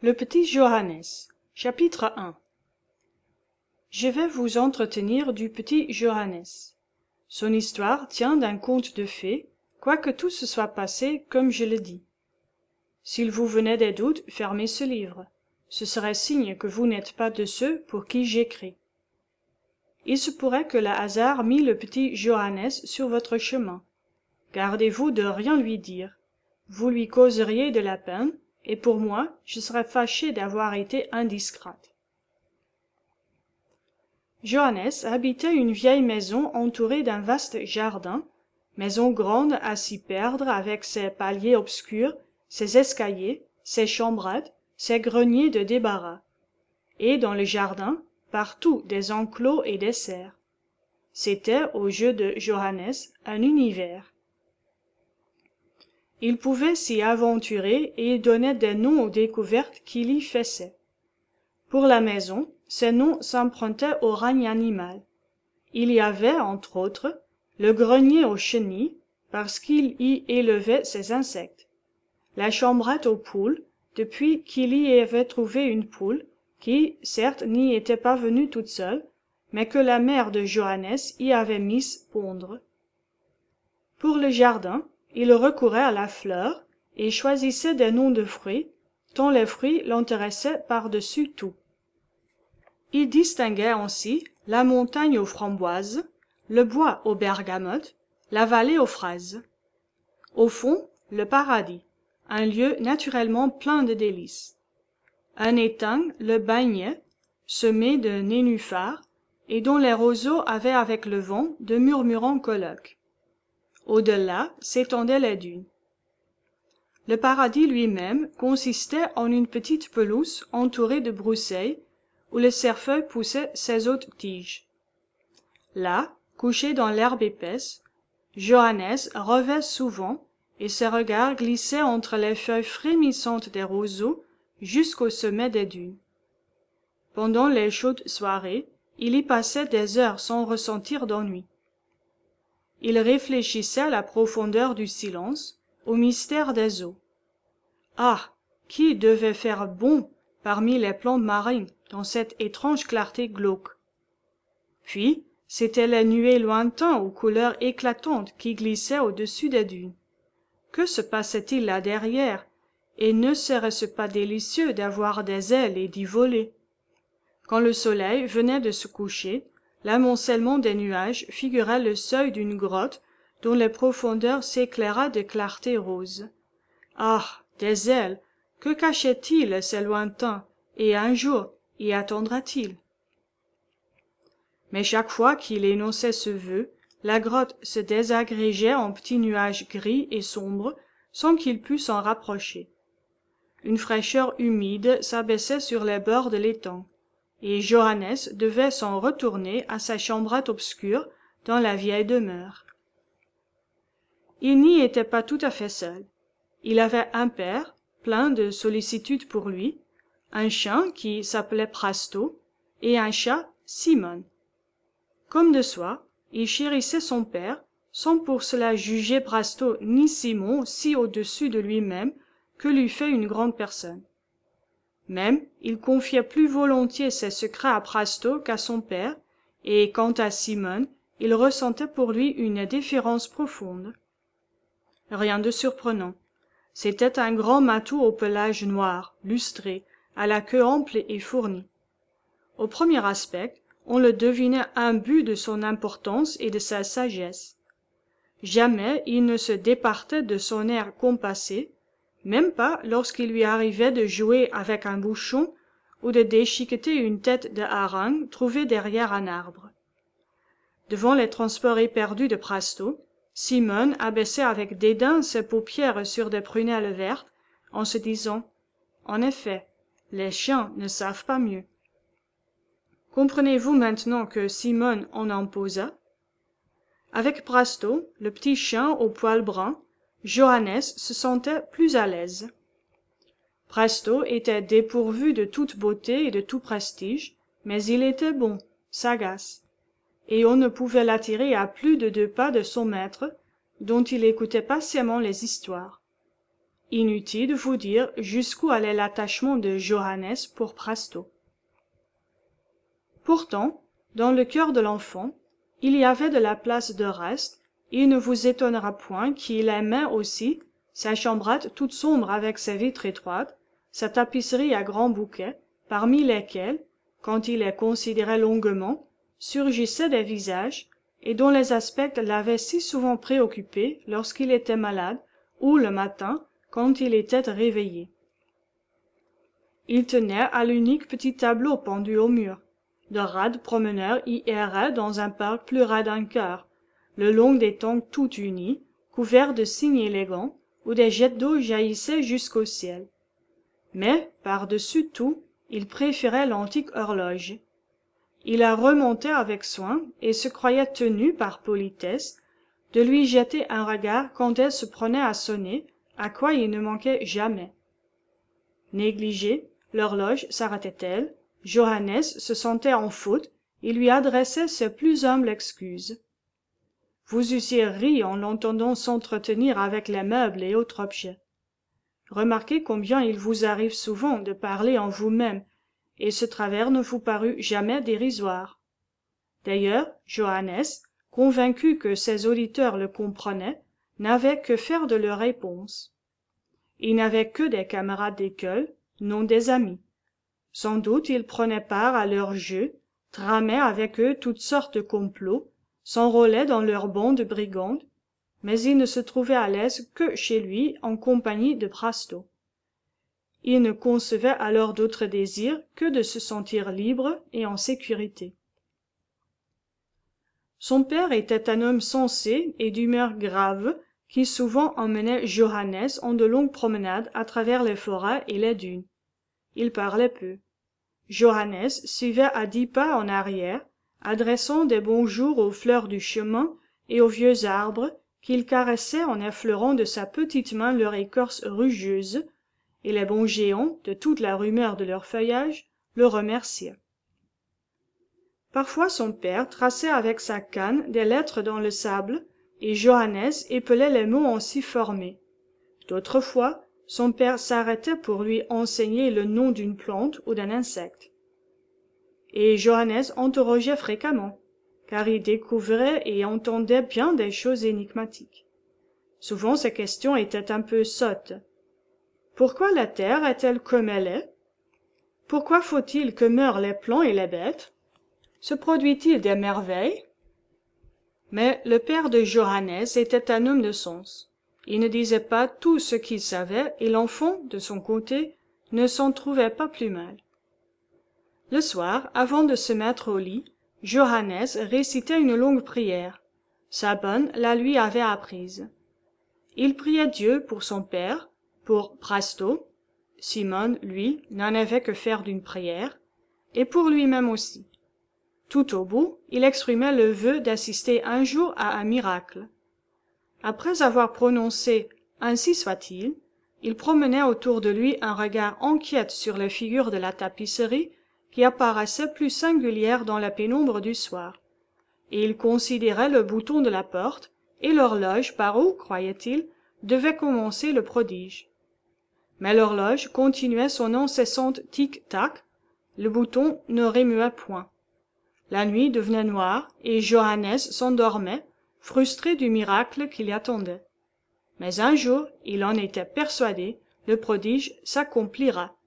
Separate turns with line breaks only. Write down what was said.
Le petit Johannes, chapitre 1. Je vais vous entretenir du petit Johannes. Son histoire tient d'un conte de fées, quoique tout se soit passé comme je le dis. S'il vous venait des doutes, fermez ce livre. Ce serait signe que vous n'êtes pas de ceux pour qui j'écris. Il se pourrait que le hasard mit le petit Johannes sur votre chemin. Gardez-vous de rien lui dire. Vous lui causeriez de la peine, et pour moi, je serais fâchée d'avoir été indiscrète. Johannes habitait une vieille maison entourée d'un vaste jardin, maison grande à s'y perdre avec ses paliers obscurs, ses escaliers, ses chambrettes, ses greniers de débarras. Et dans le jardin, partout des enclos et des serres. C'était, aux yeux de Johannes, un univers. Il pouvait s'y aventurer et il donnait des noms aux découvertes qu'il y faisait. Pour la maison, ces noms s'empruntaient au règne animal. Il y avait, entre autres, le grenier aux chenilles, parce qu'il y élevait ses insectes, la chambrette aux poules, depuis qu'il y avait trouvé une poule, qui, certes, n'y était pas venue toute seule, mais que la mère de Johannes y avait mise pondre. Pour le jardin, il recourait à la fleur et choisissait des noms de fruits, dont les fruits l'intéressaient par-dessus tout. Il distinguait ainsi la montagne aux framboises, le bois aux bergamotes, la vallée aux fraises. Au fond, le paradis, un lieu naturellement plein de délices. Un étang le baignait, semé de nénuphars, et dont les roseaux avaient avec le vent de murmurants colloques. Au-delà s'étendaient les dunes. Le paradis lui-même consistait en une petite pelouse entourée de broussailles, où le cerfeuil poussait ses hautes tiges. Là, couché dans l'herbe épaisse, Johannes rêvait souvent, et ses regards glissaient entre les feuilles frémissantes des roseaux jusqu'au sommet des dunes. Pendant les chaudes soirées, il y passait des heures sans ressentir d'ennui. Il réfléchissait à la profondeur du silence, au mystère des eaux. Ah! Qui devait faire bon parmi les plantes marines dans cette étrange clarté glauque? Puis, c'étaient les nuées lointains aux couleurs éclatantes qui glissaient au-dessus des dunes. Que se passait-il là derrière? Et ne serait-ce pas délicieux d'avoir des ailes et d'y voler? Quand le soleil venait de se coucher, l'amoncellement des nuages figurait le seuil d'une grotte dont les profondeurs s'éclairaient de clarté rose. Ah! Des ailes! Que cachait-il ces lointains, et un jour y attendra-t-il? Mais chaque fois qu'il énonçait ce vœu, la grotte se désagrégeait en petits nuages gris et sombres, sans qu'il pût s'en rapprocher. Une fraîcheur humide s'abaissait sur les bords de l'étang, et Johannes devait s'en retourner à sa chambrette obscure dans la vieille demeure. Il n'y était pas tout à fait seul. Il avait un père, plein de sollicitude pour lui, un chien qui s'appelait Prasto, et un chat, Simone. Comme de soi, il chérissait son père, sans pour cela juger Prasto ni Simon si au-dessus de lui-même que l'eût fait une grande personne. Même, il confiait plus volontiers ses secrets à Prasto qu'à son père, et quant à Simone, il ressentait pour lui une déférence profonde. Rien de surprenant. C'était un grand matou au pelage noir, lustré, à la queue ample et fournie. Au premier aspect, on le devinait imbu de son importance et de sa sagesse. Jamais il ne se départait de son air compassé, même pas lorsqu'il lui arrivait de jouer avec un bouchon ou de déchiqueter une tête de hareng trouvée derrière un arbre. Devant les transports éperdus de Prasto, Simone abaissait avec dédain ses paupières sur des prunelles vertes, en se disant « En effet, les chiens ne savent pas mieux. » Comprenez-vous maintenant que Simone en imposa? Avec Prasto, le petit chien au poil brun, Johannes se sentait plus à l'aise. Prasto était dépourvu de toute beauté et de tout prestige, mais il était bon, sagace, et on ne pouvait l'attirer à plus de 2 pas de son maître, dont il écoutait patiemment les histoires. Inutile de vous dire jusqu'où allait l'attachement de Johannes pour Prasto. Pourtant, dans le cœur de l'enfant, il y avait de la place de reste, et il ne vous étonnera point qu'il aimait aussi sa chambrette toute sombre avec ses vitres étroites, sa tapisserie à grands bouquets, parmi lesquels, quand il les considérait longuement, surgissaient des visages, et dont les aspects l'avaient si souvent préoccupé lorsqu'il était malade, ou le matin, quand il était réveillé. Il tenait à l'unique petit tableau pendu au mur. De rades promeneurs y erraient dans un parc plus rade encore, le long des tongs tout unis, couverts de cygnes élégants, où des jets d'eau jaillissaient jusqu'au ciel. Mais, par-dessus tout, il préférait l'antique horloge. Il la remontait avec soin, et se croyait tenu, par politesse, de lui jeter un regard quand elle se prenait à sonner, à quoi il ne manquait jamais. Négligée, l'horloge s'arrêtait-elle, Johannes se sentait en faute et lui adressait ses plus humbles excuses. Vous eussiez ri en l'entendant s'entretenir avec les meubles et autres objets. Remarquez combien il vous arrive souvent de parler en vous-même, et ce travers ne vous parut jamais dérisoire. D'ailleurs, Johannes, convaincu que ses auditeurs le comprenaient, n'avait que faire de leurs réponses. Il n'avait que des camarades d'école, non des amis. Sans doute il prenait part à leurs jeux, tramait avec eux toutes sortes de complots, s'enrôlait dans leurs bandes brigandes, mais il ne se trouvait à l'aise que chez lui en compagnie de Prasto. Il ne concevait alors d'autre désir que de se sentir libre et en sécurité. Son père était un homme sensé et d'humeur grave, qui souvent emmenait Johannes en de longues promenades à travers les forêts et les dunes. Il parlait peu. Johannes suivait à 10 pas en arrière, adressant des bonjours aux fleurs du chemin et aux vieux arbres qu'il caressait en effleurant de sa petite main leur écorce rugeuse, et les bons géants, de toute la rumeur de leur feuillage, le remerciaient. Parfois son père traçait avec sa canne des lettres dans le sable, et Johannes épelait les mots ainsi formés. D'autres fois, son père s'arrêtait pour lui enseigner le nom d'une plante ou d'un insecte. Et Johannes interrogeait fréquemment, car il découvrait et entendait bien des choses énigmatiques. Souvent ces questions étaient un peu sottes. Pourquoi la terre est-elle comme elle est? Pourquoi faut-il que meurent les plants et les bêtes? Se produit-il des merveilles? Mais le père de Johannes était un homme de sens. Il ne disait pas tout ce qu'il savait, et l'enfant, de son côté, ne s'en trouvait pas plus mal. Le soir, avant de se mettre au lit, Johannes récitait une longue prière. Sa bonne la lui avait apprise. Il priait Dieu pour son père, pour Prasto, Simone, lui, n'en avait que faire d'une prière, et pour lui-même aussi. Tout au bout, il exprimait le vœu d'assister un jour à un miracle. Après avoir prononcé « Ainsi soit-il », il promenait autour de lui un regard inquiet sur les figures de la tapisserie qui apparaissaient plus singulières dans la pénombre du soir, et il considérait le bouton de la porte et l'horloge par où, croyait-il, devait commencer le prodige. Mais l'horloge continuait son incessante tic-tac, le bouton ne remuait point. La nuit devenait noire, et Johannes s'endormait, frustré du miracle qui l'y attendait. Mais un jour, il en était persuadé, le prodige s'accomplira.